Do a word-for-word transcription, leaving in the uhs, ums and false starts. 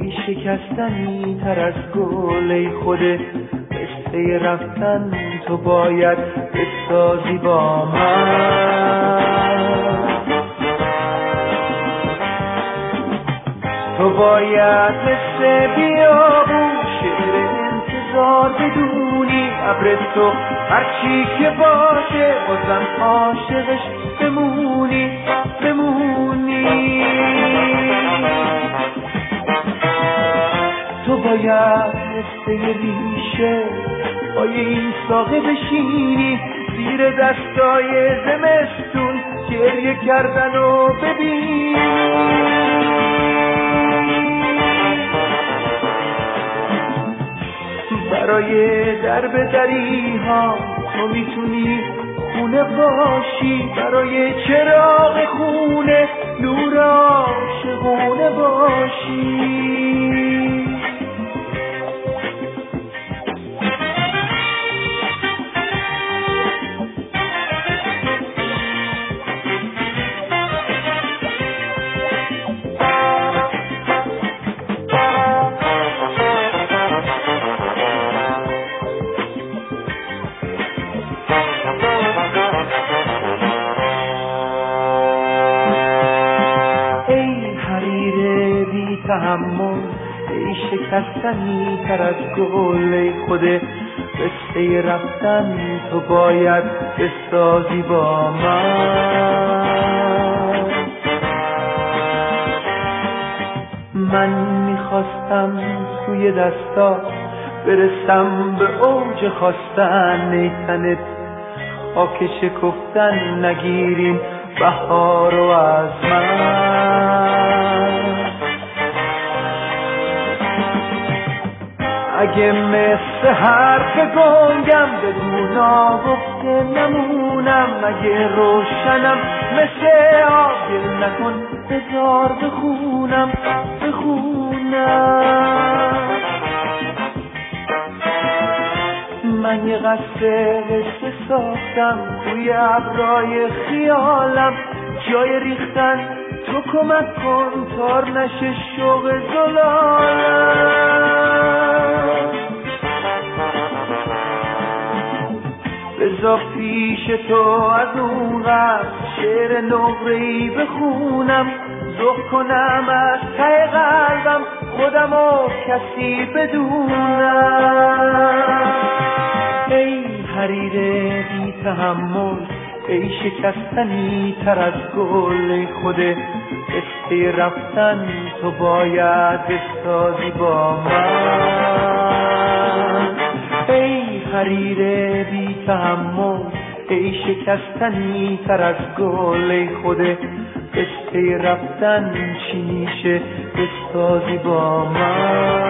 ای شکستنی تر از گل ای خوده، قصه رفتن تو باید بسازی با من. تو باید مثل بیابون شعر انتظار بدونی، ابر تو هرچی که باشه بازم عاشقش بمونی بمونی. تو باید مثل یه ریشه پای این ساقه بشینی، زیر دستای زمستون گریه کردن و ببینی. برای درب دری ها تو میتونی خونه باشی، برای چراغ خونه نور عاشقونه باشی. تحمل ای شکستنی تر از گل ای خوده، قصه رفتن تو باید بسازی با من. من میخواستم توی دستا برسم به اوج خواستن، ای تنت خاک شکفتن نگیریم بهارو از من. اگه مثل حرف گنگم بدون آگفته نمونم، اگه روشنم مثل آگل نکن بذار بخونم بخونم. من یه قصه قصه ساختم توی ابرای خیالم، جای ریختن تو کمک کن تار نشه شوق زلالم. بذار پیش تو از اون قصد شعر نقره‌ای بخونم، ذوق کنم از ته قلبم خودم و کسی بدونم. ای حریر بی تحمل ای شکستنی تر از گل ای خوده، قصه رفتن تو باید بسازی با من. ای حریر بی تحمل ای شکستنی تر از گل ای خوده، قصه رفتن چی میشه بسازی با من.